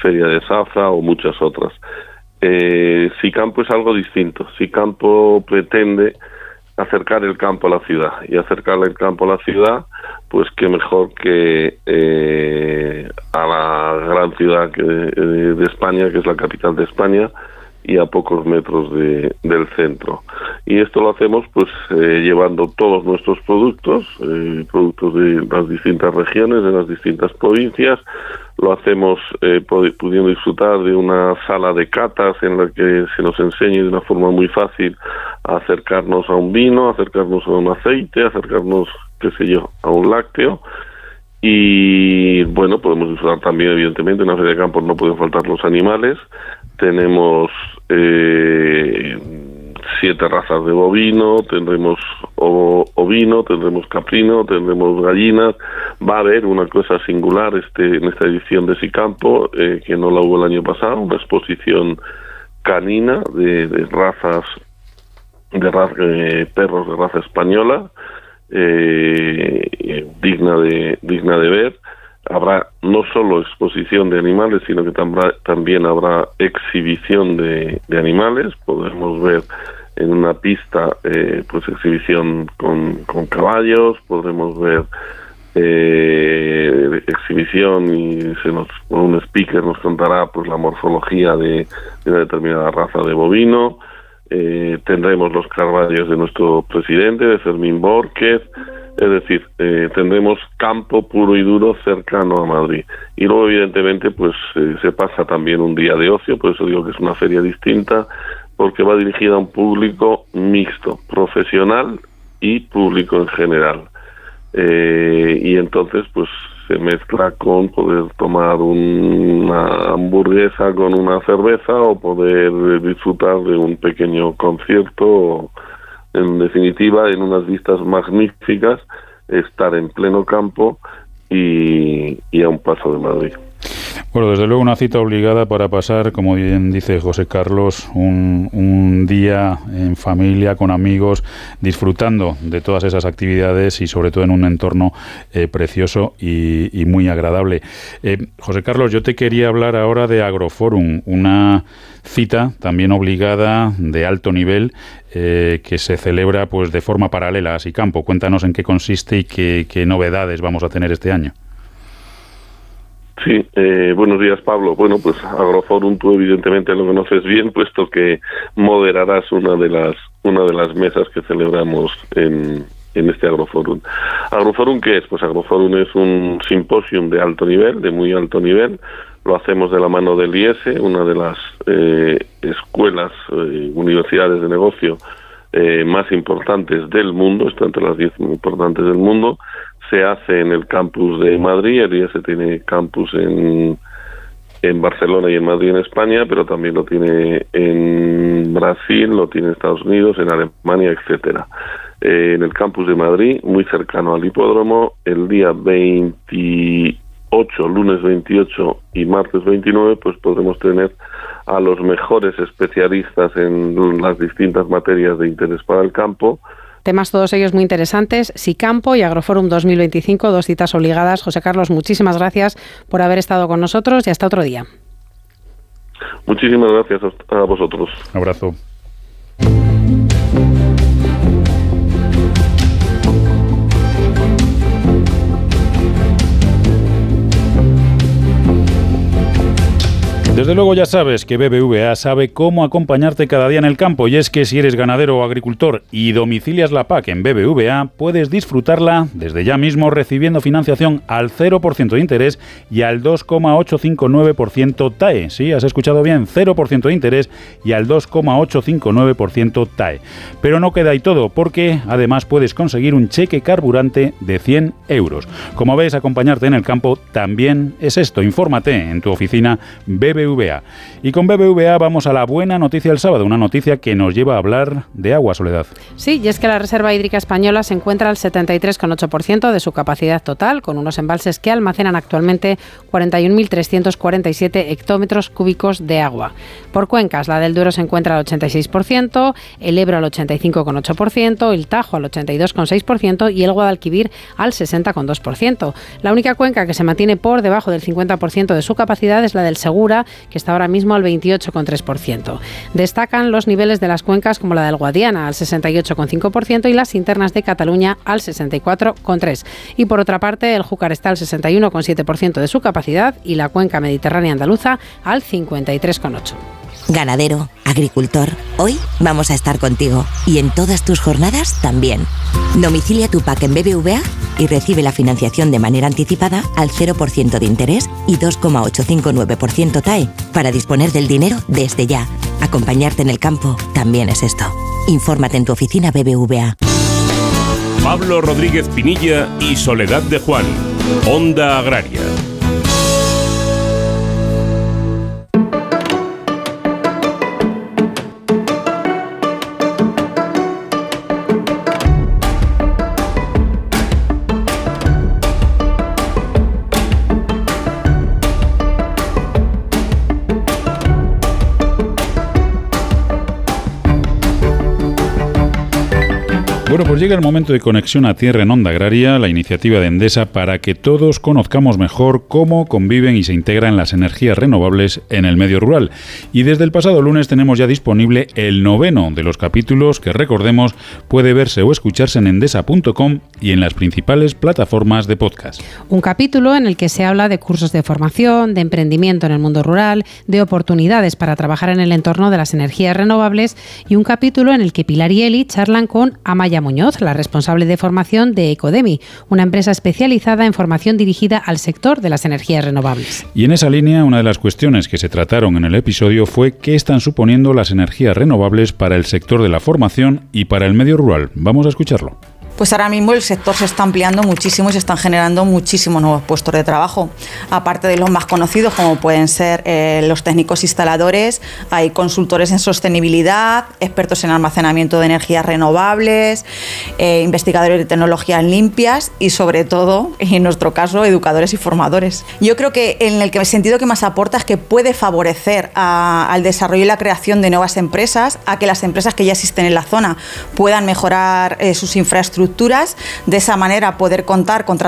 Feria de Zafra o muchas otras. SICampo es algo distinto. SICampo pretende acercar el campo a la ciudad, y acercar el campo a la ciudad, pues qué mejor que a la gran ciudad de España, que es la capital de España, y a pocos metros del centro. Y esto lo hacemos pues llevando todos nuestros productos de las distintas regiones, de las distintas provincias. Lo hacemos pudiendo disfrutar de una sala de catas en la que se nos enseñe de una forma muy fácil a acercarnos a un vino, acercarnos a un aceite, acercarnos, qué sé yo, a un lácteo. Y bueno, podemos disfrutar también, evidentemente, en la feria de campo no pueden faltar los animales. Tenemos 7 razas de bovino, tendremos ovino, tendremos caprino, tendremos gallinas. Va a haber una cosa singular en esta edición de SICampo, que no la hubo el año pasado, una exposición canina de razas, perros de raza española, digna de ver. Habrá no solo exposición de animales, sino que también habrá exhibición de animales. Podremos ver en una pista pues exhibición con caballos, podremos ver exhibición y un speaker nos contará pues la morfología de una determinada raza de bovino. Tendremos los carvallos de nuestro presidente, de Fermín Borquez. Es decir, tendremos campo puro y duro cercano a Madrid. Y luego, evidentemente, pues se pasa también un día de ocio, por eso digo que es una feria distinta, porque va dirigida a un público mixto, profesional y público en general. Y entonces, pues se mezcla con poder tomar una hamburguesa con una cerveza o poder disfrutar de un pequeño concierto. En definitiva, en unas vistas magníficas, estar en pleno campo y a un paso de Madrid. Bueno, desde luego una cita obligada para pasar, como bien dice José Carlos, un día en familia, con amigos, disfrutando de todas esas actividades y sobre todo en un entorno precioso y muy agradable. José Carlos, yo te quería hablar ahora de Agroforum, una cita también obligada de alto nivel que se celebra pues de forma paralela a SICampo. Cuéntanos en qué consiste y qué novedades vamos a tener este año. Sí, buenos días, Pablo. Bueno, pues Agroforum tú evidentemente lo conoces bien, puesto que moderarás una de las mesas que celebramos en este Agroforum. ¿Agroforum qué es? Pues Agroforum es un simposium de alto nivel, de muy alto nivel. Lo hacemos de la mano del IESE, una de las escuelas, universidades de negocio más importantes del mundo, está entre las 10 más importantes del mundo. Se hace en el campus de Madrid. El IESE tiene campus en Barcelona y en Madrid, en España, pero también lo tiene en Brasil, lo tiene en Estados Unidos, en Alemania, etcétera. En el campus de Madrid, muy cercano al hipódromo, el día 28, lunes 28 y martes 29, pues podremos tener a los mejores especialistas en las distintas materias de interés para el campo. Temas todos ellos muy interesantes, SICampo y Agroforum 2025, 2 citas obligadas. José Carlos, muchísimas gracias por haber estado con nosotros y hasta otro día. Muchísimas gracias a vosotros. Un abrazo. Desde luego ya sabes que BBVA sabe cómo acompañarte cada día en el campo, y es que si eres ganadero o agricultor y domicilias la PAC en BBVA, puedes disfrutarla desde ya mismo recibiendo financiación al 0% de interés y al 2,859% TAE. Sí, has escuchado bien, 0% de interés y al 2,859% TAE. Pero no queda ahí todo, porque además puedes conseguir un cheque carburante de 100 euros. Como ves, acompañarte en el campo también es esto. Infórmate en tu oficina BBVA BBVA. Y con BBVA vamos a la buena noticia del sábado, una noticia que nos lleva a hablar de agua, Soledad. Sí, y es que la Reserva Hídrica Española se encuentra al 73,8% de su capacidad total, con unos embalses que almacenan actualmente 41.347 hectómetros cúbicos de agua. Por cuencas, la del Duero se encuentra al 86%, el Ebro al 85,8%, el Tajo al 82,6% y el Guadalquivir al 60,2%. La única cuenca que se mantiene por debajo del 50% de su capacidad es la del Segura, que está ahora mismo al 28,3%. Destacan los niveles de las cuencas como la del Guadiana al 68,5% y las internas de Cataluña al 64,3%. Y por otra parte, el Júcar está al 61,7% de su capacidad y la cuenca mediterránea andaluza al 53,8%. Ganadero, agricultor, hoy vamos a estar contigo y en todas tus jornadas también. Domicilia tu PAC en BBVA y recibe la financiación de manera anticipada al 0% de interés y 2,859% TAE para disponer del dinero desde ya. Acompañarte en el campo también es esto. Infórmate en tu oficina BBVA. Pablo Rodríguez Pinilla y Soledad de Juan, Onda Agraria. Bueno, pues llega el momento de Conexión a Tierra en Onda Agraria, la iniciativa de Endesa para que todos conozcamos mejor cómo conviven y se integran las energías renovables en el medio rural. Y desde el pasado lunes tenemos ya disponible el 9º de los capítulos que, recordemos, puede verse o escucharse en endesa.com y en las principales plataformas de podcast. Un capítulo en el que se habla de cursos de formación, de emprendimiento en el mundo rural, de oportunidades para trabajar en el entorno de las energías renovables y un capítulo en el que Pilar y Eli charlan con Amaya Muñoz, la responsable de formación de Ecodemi, una empresa especializada en formación dirigida al sector de las energías renovables. Y en esa línea, una de las cuestiones que se trataron en el episodio fue qué están suponiendo las energías renovables para el sector de la formación y para el medio rural. Vamos a escucharlo. Pues ahora mismo el sector se está ampliando muchísimo y se están generando muchísimos nuevos puestos de trabajo. Aparte de los más conocidos, como pueden ser los técnicos instaladores, hay consultores en sostenibilidad, expertos en almacenamiento de energías renovables, investigadores de tecnologías limpias y, sobre todo, en nuestro caso, educadores y formadores. Yo creo que en el sentido que más aporta es que puede favorecer al desarrollo y la creación de nuevas empresas, a que las empresas que ya existen en la zona puedan mejorar sus infraestructuras, de esa manera poder contar con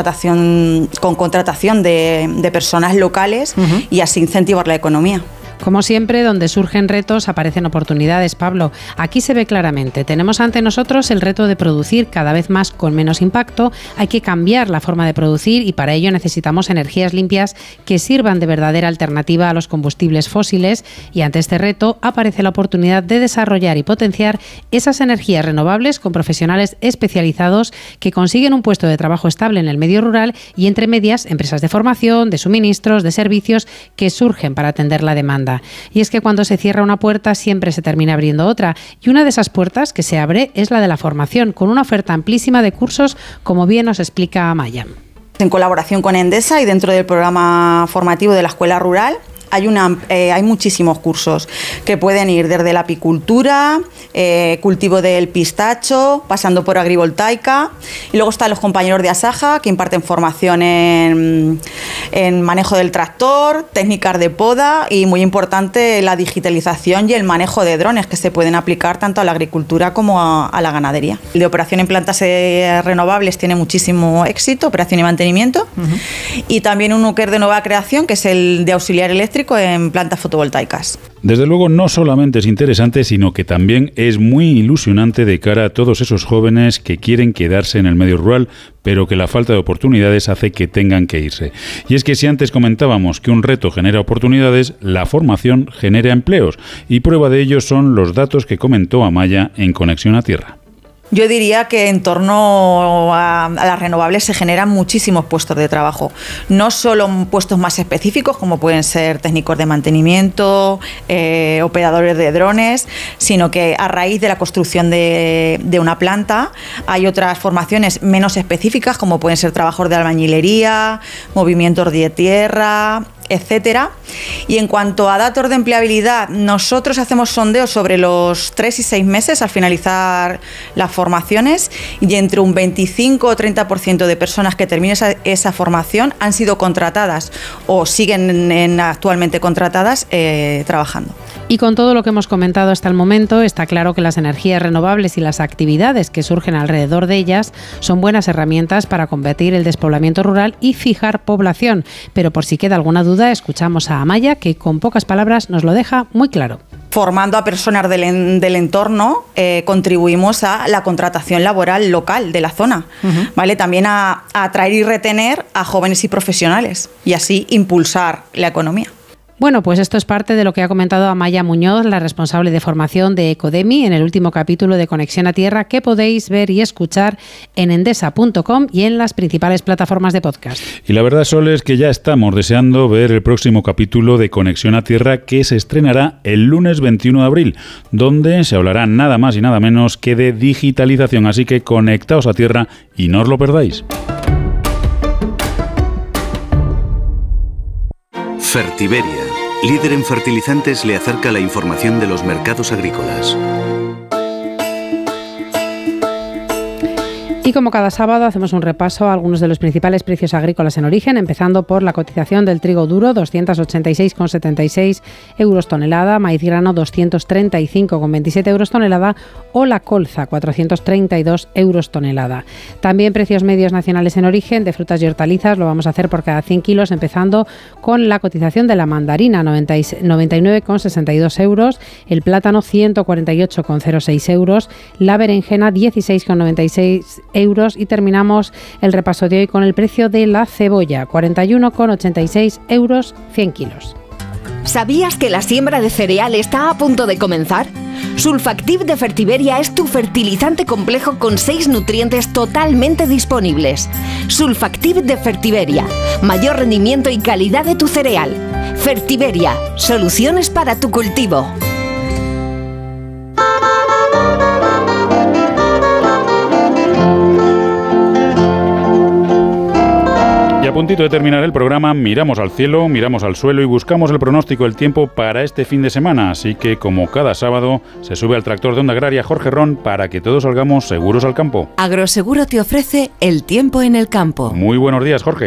contratación de personas locales y así incentivar la economía. Como siempre, donde surgen retos, aparecen oportunidades, Pablo. Aquí se ve claramente. Tenemos ante nosotros el reto de producir cada vez más con menos impacto. Hay que cambiar la forma de producir y para ello necesitamos energías limpias que sirvan de verdadera alternativa a los combustibles fósiles. Y ante este reto aparece la oportunidad de desarrollar y potenciar esas energías renovables con profesionales especializados que consiguen un puesto de trabajo estable en el medio rural y, entre medias, empresas de formación, de suministros, de servicios que surgen para atender la demanda. Y es que cuando se cierra una puerta siempre se termina abriendo otra, y una de esas puertas que se abre es la de la formación, con una oferta amplísima de cursos, como bien nos explica Amaya. En colaboración con Endesa y dentro del programa formativo de la Escuela Rural, hay muchísimos cursos que pueden ir desde la apicultura, cultivo del pistacho, pasando por agrivoltaica, y luego están los compañeros de Asaja que imparten formación en manejo del tractor, técnicas de poda y, muy importante, la digitalización y el manejo de drones que se pueden aplicar tanto a la agricultura como a la ganadería. El de operación en plantas renovables tiene muchísimo éxito, operación y mantenimiento, y también uno que es de nueva creación, que es el de auxiliar eléctrico en plantas fotovoltaicas. Desde luego no solamente es interesante, sino que también es muy ilusionante de cara a todos esos jóvenes que quieren quedarse en el medio rural, pero que la falta de oportunidades hace que tengan que irse. Y es que si antes comentábamos que un reto genera oportunidades, la formación genera empleos, y prueba de ello son los datos que comentó Amaya en Conexión a Tierra. Yo diría que en torno a las renovables se generan muchísimos puestos de trabajo, no solo puestos más específicos como pueden ser técnicos de mantenimiento, operadores de drones, sino que a raíz de la construcción de una planta hay otras formaciones menos específicas como pueden ser trabajos de albañilería, movimientos de tierra, etcétera. Y en cuanto a datos de empleabilidad, nosotros hacemos sondeos sobre los 3 y 6 meses al finalizar las formaciones, y entre un 25 o 30% de personas que terminen esa formación han sido contratadas o siguen actualmente contratadas trabajando. Y con todo lo que hemos comentado hasta el momento, está claro que las energías renovables y las actividades que surgen alrededor de ellas son buenas herramientas para combatir el despoblamiento rural y fijar población. Pero por si queda alguna duda, escuchamos a Amaya, que con pocas palabras nos lo deja muy claro. Formando a personas del entorno, contribuimos a la contratación laboral local de la zona, ¿vale? También a atraer y retener a jóvenes y profesionales, y así impulsar la economía. Bueno, pues esto es parte de lo que ha comentado Amaya Muñoz, la responsable de formación de Ecodemi, en el último capítulo de Conexión a Tierra, que podéis ver y escuchar en endesa.com y en las principales plataformas de podcast. Y la verdad, Sol, es que ya estamos deseando ver el próximo capítulo de Conexión a Tierra, que se estrenará el lunes 21 de abril, donde se hablará nada más y nada menos que de digitalización. Así que conectaos a Tierra y no os lo perdáis. Fertiberia, líder en fertilizantes, le acerca la información de los mercados agrícolas. Y como cada sábado hacemos un repaso a algunos de los principales precios agrícolas en origen, empezando por la cotización del trigo duro, 286,76 euros tonelada, maíz grano 235,27 euros tonelada o la colza 432 euros tonelada. También precios medios nacionales en origen de frutas y hortalizas, lo vamos a hacer por cada 100 kilos, empezando con la cotización de la mandarina, 99,62 euros, el plátano 148,06 euros, la berenjena 16,96 euros y terminamos el repaso de hoy con el precio de la cebolla, 41,86 euros 100 kilos. ¿Sabías que la siembra de cereal está a punto de comenzar? Sulfactiv de Fertiberia es tu fertilizante complejo con 6 nutrientes totalmente disponibles. Sulfactiv de Fertiberia, mayor rendimiento y calidad de tu cereal. Fertiberia, soluciones para tu cultivo. Y a puntito de terminar el programa, miramos al cielo, miramos al suelo y buscamos el pronóstico del tiempo para este fin de semana. Así que, como cada sábado, se sube al tractor de Onda Agraria Jorge Ron para que todos salgamos seguros al campo. Agroseguro te ofrece el tiempo en el campo. Muy buenos días, Jorge.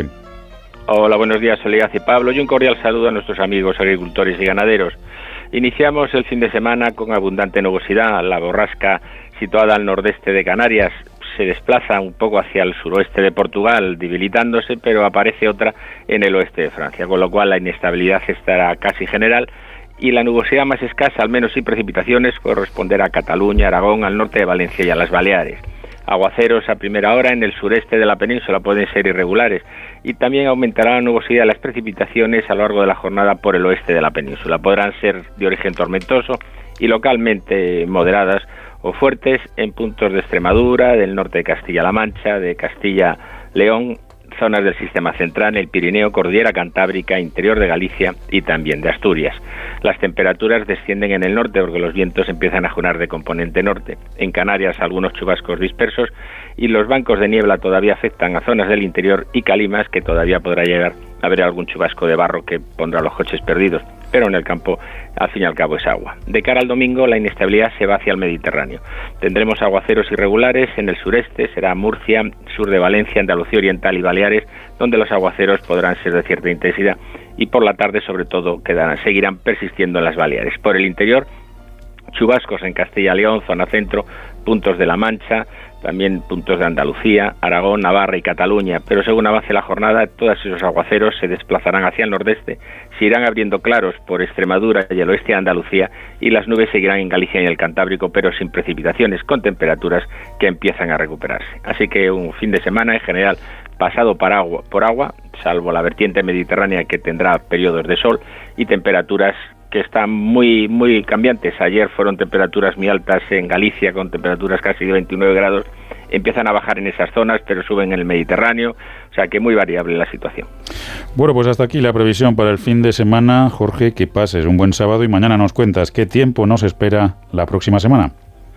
Hola, buenos días, Soledad y Pablo, y un cordial saludo a nuestros amigos agricultores y ganaderos. Iniciamos el fin de semana con abundante nubosidad. La borrasca, situada al nordeste de Canarias, se desplaza un poco hacia el suroeste de Portugal, debilitándose, pero aparece otra en el oeste de Francia, con lo cual la inestabilidad estará casi general y la nubosidad más escasa, al menos sin precipitaciones, corresponderá a Cataluña, Aragón, al norte de Valencia y a las Baleares. Aguaceros a primera hora en el sureste de la península pueden ser irregulares y también aumentará la nubosidad de las precipitaciones a lo largo de la jornada por el oeste de la península. Podrán ser de origen tormentoso y localmente moderadas o fuertes en puntos de Extremadura, del norte de Castilla-La Mancha, de Castilla-León, zonas del sistema central, el Pirineo, Cordillera Cantábrica, interior de Galicia y también de Asturias. Las temperaturas descienden en el norte porque los vientos empiezan a jurar de componente norte. En Canarias algunos chubascos dispersos y los bancos de niebla todavía afectan a zonas del interior y Calimas, que todavía podrá llegar a haber algún chubasco de barro que pondrá los coches perdidos, pero en el campo al fin y al cabo es agua. De cara al domingo la inestabilidad se va hacia el Mediterráneo. Tendremos aguaceros irregulares en el sureste, será Murcia, sur de Valencia, Andalucía Oriental y Baleares, donde los aguaceros podrán ser de cierta intensidad y por la tarde sobre todo seguirán persistiendo en las Baleares. Por el interior, chubascos en Castilla y León, zona centro, puntos de La Mancha, también puntos de Andalucía, Aragón, Navarra y Cataluña, pero según avance la jornada, todos esos aguaceros se desplazarán hacia el nordeste, se irán abriendo claros por Extremadura y el oeste de Andalucía y las nubes seguirán en Galicia y el Cantábrico, pero sin precipitaciones, con temperaturas que empiezan a recuperarse. Así que un fin de semana en general pasado por agua, salvo la vertiente mediterránea que tendrá periodos de sol y temperaturas que están muy muy cambiantes. Ayer fueron temperaturas muy altas en Galicia, con temperaturas casi de 29 grados. Empiezan a bajar en esas zonas, pero suben en el Mediterráneo, o sea que muy variable la situación. Bueno, pues hasta aquí la previsión para el fin de semana. Jorge, que pases un buen sábado y mañana nos cuentas qué tiempo nos espera la próxima semana.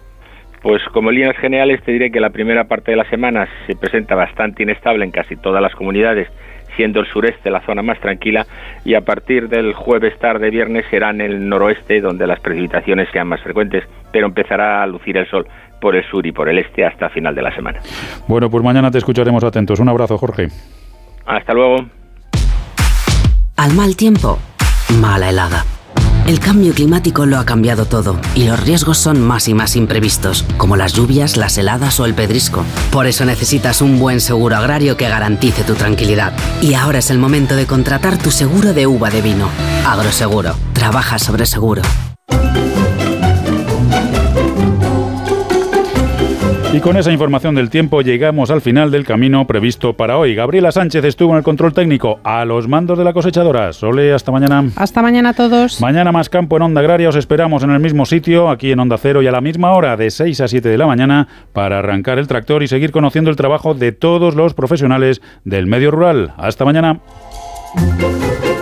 Pues como líneas generales te diré que la primera parte de la semana se presenta bastante inestable en casi todas las comunidades, siendo el sureste la zona más tranquila, y a partir del jueves tarde viernes será en el noroeste donde las precipitaciones sean más frecuentes, pero empezará a lucir el sol por el sur y por el este hasta final de la semana. Bueno, pues mañana te escucharemos atentos. Un abrazo, Jorge. Hasta luego. Al mal tiempo, mala helada. El cambio climático lo ha cambiado todo y los riesgos son más y más imprevistos, como las lluvias, las heladas o el pedrisco. Por eso necesitas un buen seguro agrario que garantice tu tranquilidad. Y ahora es el momento de contratar tu seguro de uva de vino. Agroseguro. Trabaja sobre seguro. Y con esa información del tiempo llegamos al final del camino previsto para hoy. Gabriela Sánchez estuvo en el control técnico a los mandos de la cosechadora. Sole, hasta mañana. Hasta mañana a todos. Mañana más campo en Onda Agraria. Os esperamos en el mismo sitio, aquí en Onda Cero, y a la misma hora, de 6 a 7 de la mañana, para arrancar el tractor y seguir conociendo el trabajo de todos los profesionales del medio rural. Hasta mañana.